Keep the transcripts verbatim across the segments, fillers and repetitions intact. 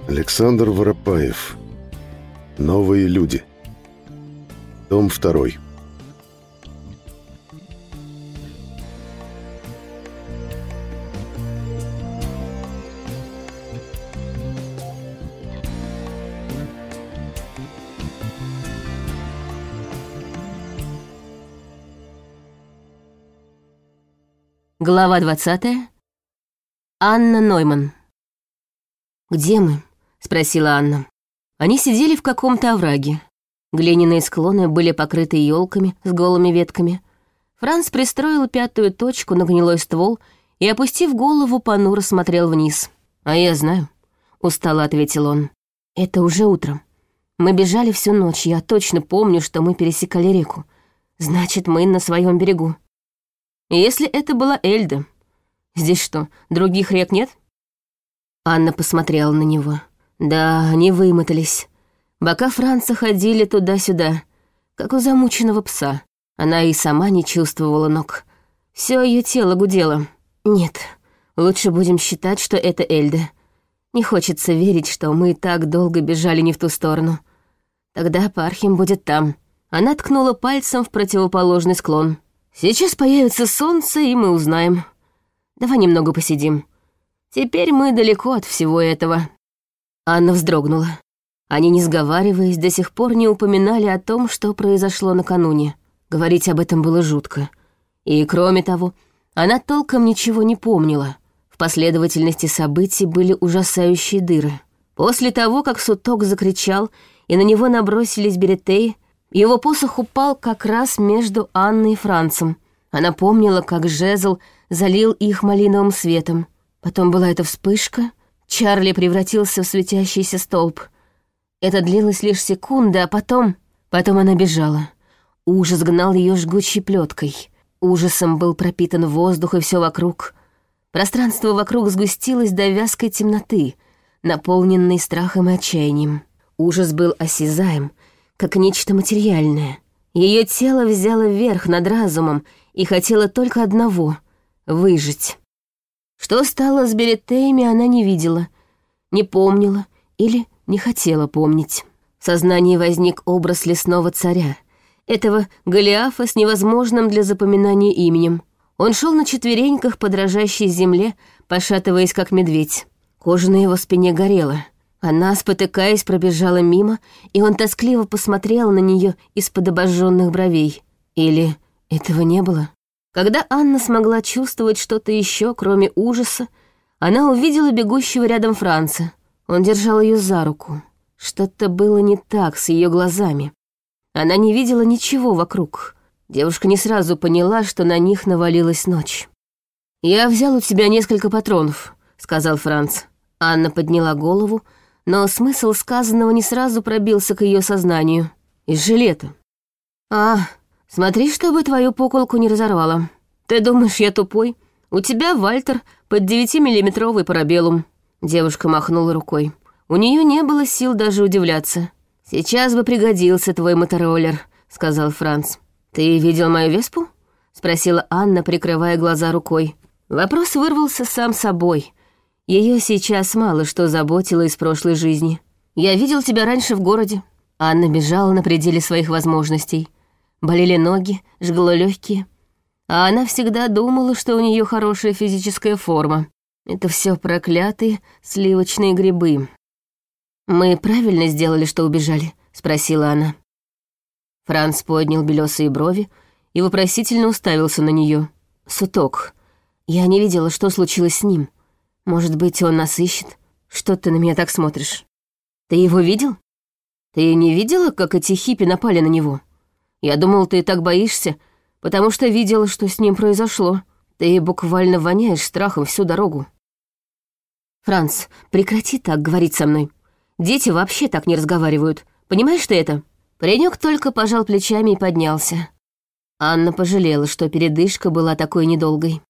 Александр Воропаев. Новые люди. Том второй. Глава двадцатая. Анна Нойман. «Где мы?» — спросила Анна. Они сидели в каком-то овраге. Глиняные склоны были покрыты елками с голыми ветками. Франц пристроил пятую точку на гнилой ствол и, опустив голову, понуро смотрел вниз. «А я знаю», — устало ответил он. «Это уже утро. Мы бежали всю ночь, я точно помню, что мы пересекали реку. Значит, мы на своем берегу. Если это была Эльда, здесь что, других рек нет?» Анна посмотрела на него. Да, они вымотались. Бока Франца ходили туда-сюда, как у замученного пса. Она и сама не чувствовала ног. Все ее тело гудело. «Нет, лучше будем считать, что это Эльда. Не хочется верить, что мы так долго бежали не в ту сторону. Тогда Пархим будет там». Она ткнула пальцем в противоположный склон. «Сейчас появится солнце, и мы узнаем. Давай немного посидим. Теперь мы далеко от всего этого». Анна вздрогнула. Они, не сговариваясь, до сих пор не упоминали о том, что произошло накануне. Говорить об этом было жутко. И, кроме того, она толком ничего не помнила. В последовательности событий были ужасающие дыры. После того, как Суток закричал, и на него набросились беретеи, его посох упал как раз между Анной и Францем. Она помнила, как жезл залил их малиновым светом. Потом была эта вспышка. Чарли превратился в светящийся столб. Это длилось лишь секунды, а потом... Потом она бежала. Ужас гнал ее жгучей плеткой. Ужасом был пропитан воздух и все вокруг. Пространство вокруг сгустилось до вязкой темноты, наполненной страхом и отчаянием. Ужас был осязаем, как нечто материальное. Ее тело взяло верх над разумом и хотело только одного — выжить. Что стало с беретеями, она не видела, не помнила или не хотела помнить. В сознании возник образ лесного царя, этого Голиафа с невозможным для запоминания именем. Он шел на четвереньках по дрожащей земле, пошатываясь как медведь. Кожа на его спине горела. Она, спотыкаясь, пробежала мимо, и он тоскливо посмотрел на нее из-под обожженных бровей. Или этого не было? Когда Анна смогла чувствовать что-то еще, кроме ужаса, она увидела бегущего рядом Франца. Он держал ее за руку. Что-то было не так с ее глазами. Она не видела ничего вокруг. Девушка не сразу поняла, что на них навалилась ночь. «Я взял у тебя несколько патронов», — сказал Франц. Анна подняла голову, но смысл сказанного не сразу пробился к ее сознанию. «Из жилета». «А, смотри, чтобы твою пуколку не разорвало. Ты думаешь, я тупой? У тебя, Вальтер, под девятимиллиметровый парабеллум». Девушка махнула рукой. У нее не было сил даже удивляться. «Сейчас бы пригодился твой мотороллер», — сказал Франц. «Ты видел мою веспу?» — спросила Анна, прикрывая глаза рукой. Вопрос вырвался сам собой. Ее сейчас мало что заботило из прошлой жизни. «Я видел тебя раньше в городе». Анна бежала на пределе своих возможностей. Болели ноги, жгло легкие. А она всегда думала, что у нее хорошая физическая форма. Это все проклятые сливочные грибы. «Мы правильно сделали, что убежали?» — спросила она. Франц поднял белесые брови и вопросительно уставился на нее. «Суток, я не видела, что случилось с ним. Может быть, он нас ищет? Что ты на меня так смотришь? Ты его видел? Ты не видела, как эти хиппи напали на него? Я думал, ты так боишься, потому что видела, что с ним произошло. Ты буквально воняешь страхом всю дорогу». «Франц, прекрати так говорить со мной. Дети вообще так не разговаривают. Понимаешь ты это?» Паренек только пожал плечами и поднялся. Анна пожалела, что передышка была такой недолгой.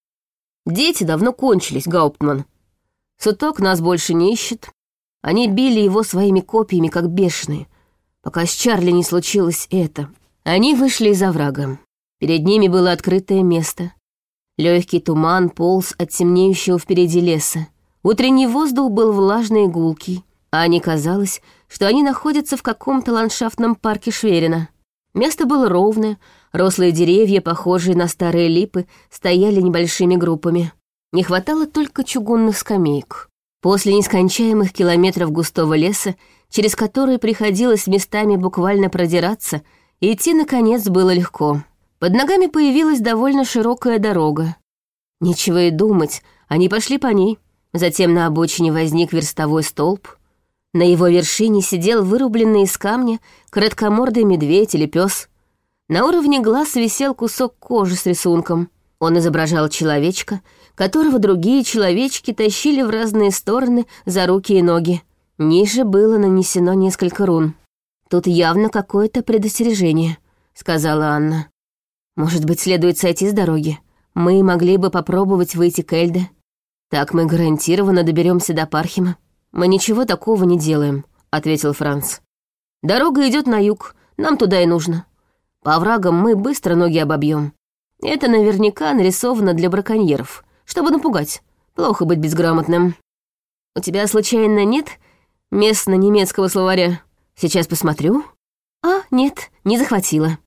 «Дети давно кончились, Гауптман. Суток нас больше не ищет. Они били его своими копьями, как бешеные, пока с Чарли не случилось это». Они вышли из оврага. Перед ними было открытое место. Легкий туман полз от темнеющего впереди леса. Утренний воздух был влажный и гулкий. Ане казалось, что они находятся в каком-то ландшафтном парке Шверина. Место было ровное, рослые деревья, похожие на старые липы, стояли небольшими группами. Не хватало только чугунных скамеек. После нескончаемых километров густого леса, через которые приходилось местами буквально продираться, идти, наконец, было легко. Под ногами появилась довольно широкая дорога. Нечего и думать, они пошли по ней. Затем на обочине возник верстовой столб. На его вершине сидел вырубленный из камня короткомордый медведь или пес. На уровне глаз висел кусок кожи с рисунком. Он изображал человечка, которого другие человечки тащили в разные стороны за руки и ноги. Ниже было нанесено несколько рун. «Тут явно какое-то предостережение», — сказала Анна. «Может быть, следует сойти с дороги? Мы могли бы попробовать выйти к Эльде. Так мы гарантированно доберемся до Пархима». «Мы ничего такого не делаем», — ответил Франц. «Дорога идет на юг, нам туда и нужно. По оврагам мы быстро ноги обобьем. Это наверняка нарисовано для браконьеров, чтобы напугать. Плохо быть безграмотным. У тебя, случайно, нет местно-немецкого словаря? Сейчас посмотрю. А, нет, не захватила».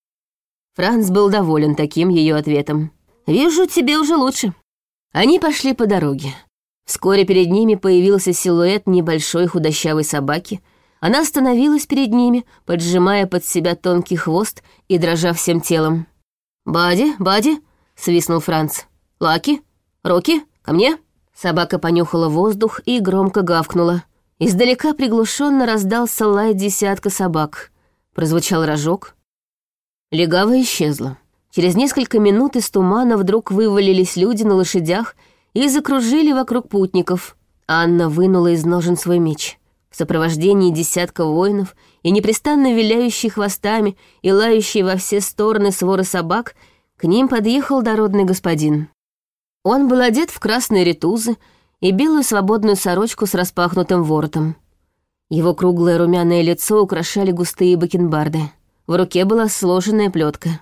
Франц был доволен таким ее ответом. «Вижу, тебе уже лучше». Они пошли по дороге. Вскоре перед ними появился силуэт небольшой худощавой собаки. Она остановилась перед ними, поджимая под себя тонкий хвост и дрожа всем телом. «Бади, Бади!» — свистнул Франц. «Лаки, Рокки, ко мне!» Собака понюхала воздух и громко гавкнула. Издалека приглушенно раздался лай десятка собак. Прозвучал рожок. Легава исчезла. Через несколько минут из тумана вдруг вывалились люди на лошадях и закружили вокруг путников. Анна вынула из ножен свой меч. В сопровождении десятка воинов и непрестанно виляющие хвостами и лающие во все стороны своры собак к ним подъехал дородный господин. Он был одет в красные ритузы и белую свободную сорочку с распахнутым воротом. Его круглое румяное лицо украшали густые бакенбарды. В руке была сложенная плетка.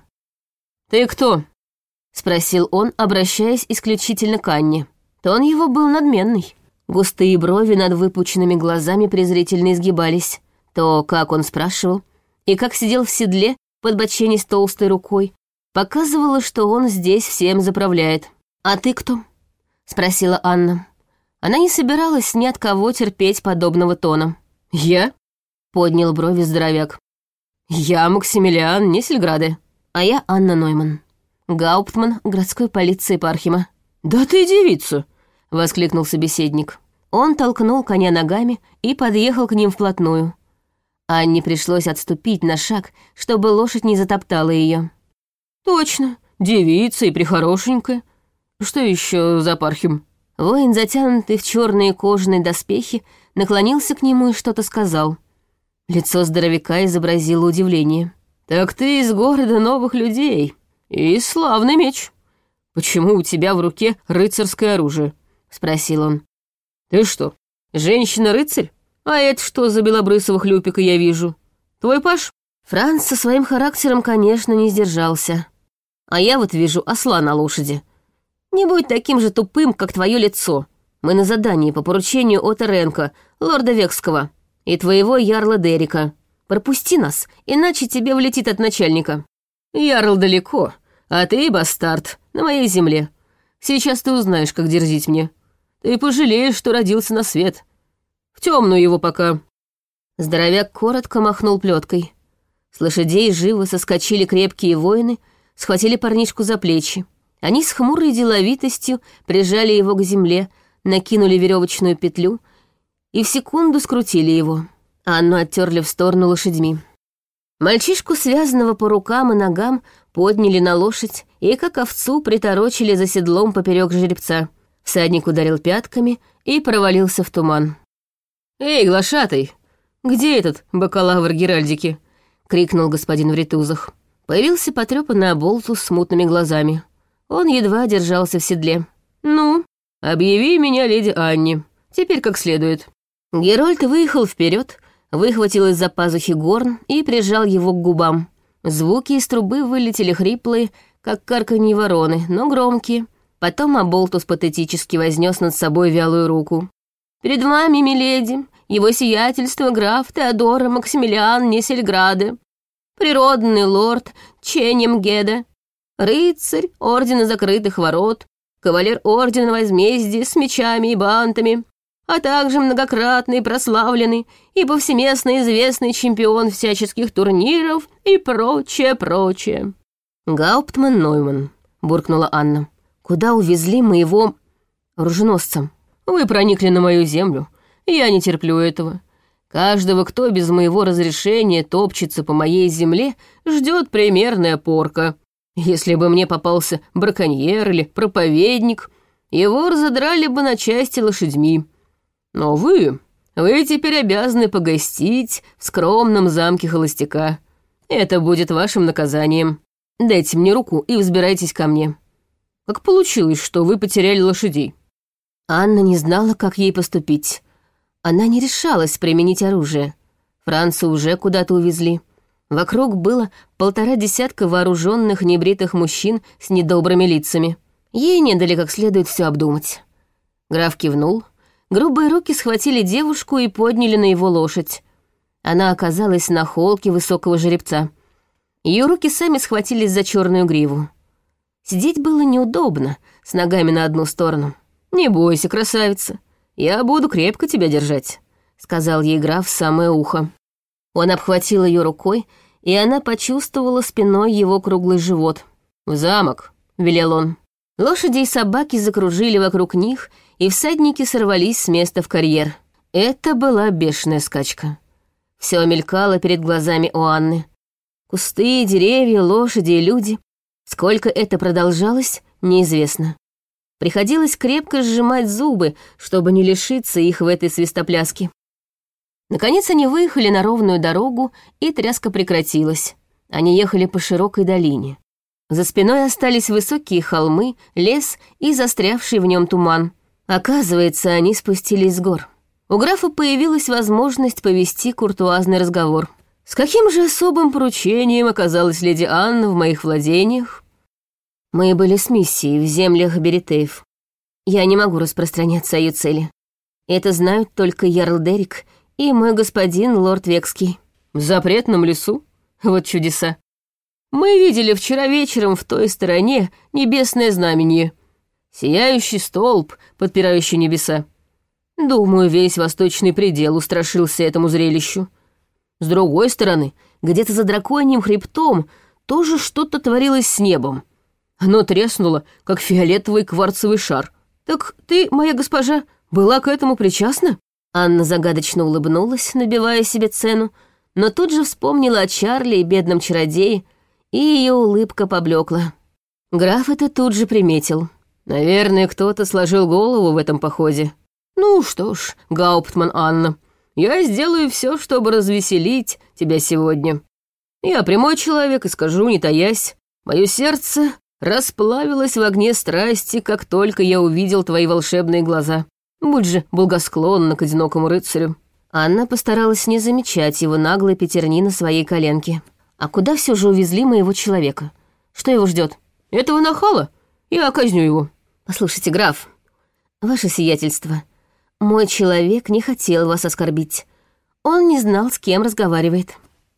«Ты кто?» — спросил он, обращаясь исключительно к Анне. Тон его был надменный. Густые брови над выпученными глазами презрительно изгибались. То, как он спрашивал, и как сидел в седле, подбоченясь толстой рукой, показывало, что он здесь всем заправляет. «А ты кто?» — спросила Анна. Она не собиралась ни от кого терпеть подобного тона. «Я?» — поднял брови здоровяк. «Я Максимилиан Несельграде, а я Анна Нойман, гауптман городской полиции Пархима». «Да ты девица!» — воскликнул собеседник. Он толкнул коня ногами и подъехал к ним вплотную. Анне пришлось отступить на шаг, чтобы лошадь не затоптала ее. «Точно, девица и прихорошенькая. Что еще за Пархим?» Воин, затянутый в черные кожаные доспехи, наклонился к нему и что-то сказал. Лицо здоровяка изобразило удивление. «Так ты из города новых людей. И славный меч. Почему у тебя в руке рыцарское оружие?» — спросил он. «Ты что, женщина-рыцарь? А это что за белобрысого хлюпика я вижу? Твой паш?» Франц со своим характером, конечно, не сдержался. «А я вот вижу осла на лошади. Не будь таким же тупым, как твое лицо. Мы на задании по поручению Отто Ренка, лорда Векского, и твоего ярла Дерека. Пропусти нас, иначе тебе влетит от начальника. Ярл далеко, а ты, бастард, на моей земле. Сейчас ты узнаешь, как дерзить мне. Ты пожалеешь, что родился на свет. В темную его пока». Здоровяк коротко махнул плеткой. С лошадей живо соскочили крепкие воины, схватили парнишку за плечи. Они с хмурой деловитостью прижали его к земле, накинули веревочную петлю и в секунду скрутили его. Анну оттерли в сторону лошадьми. Мальчишку, связанного по рукам и ногам, подняли на лошадь и, как овцу, приторочили за седлом поперек жеребца. Всадник ударил пятками и провалился в туман. «Эй, глашатай, где этот бакалавр Геральдики?» — крикнул господин в ритузах. Появился потрёпанный оболтус с мутными глазами. Он едва держался в седле. «Ну, объяви меня леди Анне. Теперь как следует». Герольд выехал вперед, выхватил из-за пазухи горн и прижал его к губам. Звуки из трубы вылетели хриплые, как карканье вороны, но громкие. Потом оболтус патетически вознес над собой вялую руку. «Перед вами, миледи, его сиятельство граф Теодор Максимилиан Несельграде, природный лорд Ченемгеда, рыцарь Ордена Закрытых Ворот, кавалер Ордена Возмездия с мечами и бантами, а также многократный прославленный и повсеместно известный чемпион всяческих турниров и прочее, прочее. «Гауптман Нойман», — буркнула Анна, — «куда увезли моего оруженосца? Вы проникли на мою землю, и я не терплю этого. Каждого, кто без моего разрешения топчется по моей земле, ждет примерная порка. Если бы мне попался браконьер или проповедник, его разодрали бы на части лошадьми. Но вы, вы теперь обязаны погостить в скромном замке холостяка. Это будет вашим наказанием. Дайте мне руку и взбирайтесь ко мне. Как получилось, что вы потеряли лошадей?» Анна не знала, как ей поступить. Она не решалась применить оружие. Франца уже куда-то увезли. Вокруг было полтора десятка вооруженных небритых мужчин с недобрыми лицами. Ей не дали как следует все обдумать. Граф кивнул. Грубые руки схватили девушку и подняли на его лошадь. Она оказалась на холке высокого жеребца. Ее руки сами схватились за черную гриву. Сидеть было неудобно, с ногами на одну сторону. «Не бойся, красавица, я буду крепко тебя держать», — сказал ей граф в самое ухо. Он обхватил ее рукой, и она почувствовала спиной его круглый живот. «В замок», — велел он. Лошади и собаки закружили вокруг них, и всадники сорвались с места в карьер. Это была бешеная скачка. Все мелькало перед глазами у Анны. Кусты, деревья, лошади и люди. Сколько это продолжалось, неизвестно. Приходилось крепко сжимать зубы, чтобы не лишиться их в этой свистопляске. Наконец они выехали на ровную дорогу, и тряска прекратилась. Они ехали по широкой долине. За спиной остались высокие холмы, лес и застрявший в нем туман. Оказывается, они спустились с гор. У графа появилась возможность повести куртуазный разговор. «С каким же особым поручением оказалась леди Анна в моих владениях?» «Мы были с миссией в землях Беритеев. Я не могу распространяться о ее цели. Это знают только Ярл Дерик и мой господин лорд Векский». «В запретном лесу? Вот чудеса. Мы видели вчера вечером в той стороне небесное знамение. Сияющий столб, подпирающий небеса. Думаю, весь восточный предел устрашился этому зрелищу. С другой стороны, где-то за драконьим хребтом тоже что-то творилось с небом. Оно треснуло, как фиолетовый кварцевый шар. Так ты, моя госпожа, была к этому причастна?» Анна загадочно улыбнулась, набивая себе цену, но тут же вспомнила о Чарли и бедном чародее, и ее улыбка поблекла. Граф это тут же приметил. «Наверное, кто-то сложил голову в этом походе. Ну что ж, Гауптман Анна, я сделаю все, чтобы развеселить тебя сегодня. Я прямой человек и скажу, не таясь, мое сердце расплавилось в огне страсти, как только я увидел твои волшебные глаза. Будь же благосклонна к одинокому рыцарю». Анна постаралась не замечать его наглой пятерни на своей коленке. «А куда все же увезли моего человека? Что его ждет? Этого нахала? Я казню его». «Послушайте, граф, ваше сиятельство, мой человек не хотел вас оскорбить. Он не знал, с кем разговаривает».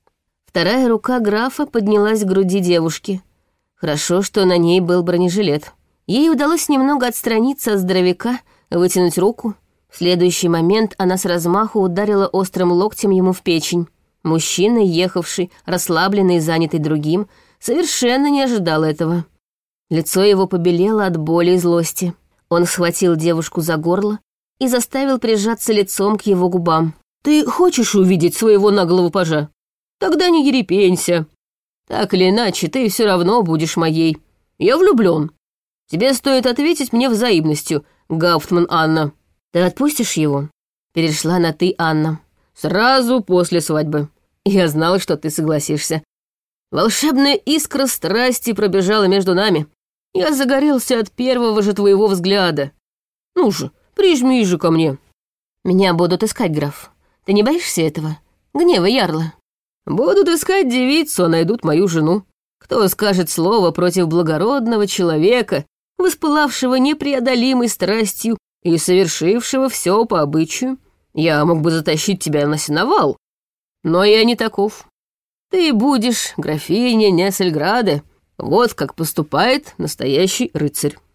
Вторая рука графа поднялась к груди девушки. Хорошо, что на ней был бронежилет. Ей удалось немного отстраниться от здоровяка, вытянуть руку. В следующий момент она с размаху ударила острым локтем ему в печень. Мужчина, ехавший, расслабленный и занятый другим, совершенно не ожидал этого. Лицо его побелело от боли и злости. Он схватил девушку за горло и заставил прижаться лицом к его губам. «Ты хочешь увидеть своего наглого пажа? Тогда не ерепенься. Так или иначе, ты все равно будешь моей. Я влюблен. Тебе стоит ответить мне взаимностью, Гауптман Анна». «Ты отпустишь его?» Перешла на «ты» Анна. «Сразу после свадьбы. Я знала, что ты согласишься. Волшебная искра страсти пробежала между нами. Я загорелся от первого же твоего взгляда. Ну же, прижмись же ко мне». «Меня будут искать, граф. Ты не боишься этого? Гнева ярла?» «Будут искать девицу, а найдут мою жену. Кто скажет слово против благородного человека, воспылавшего непреодолимой страстью и совершившего все по обычаю? Я мог бы затащить тебя на сеновал, но я не таков. Ты будешь графиня Нессельграде. Вот как поступает настоящий рыцарь».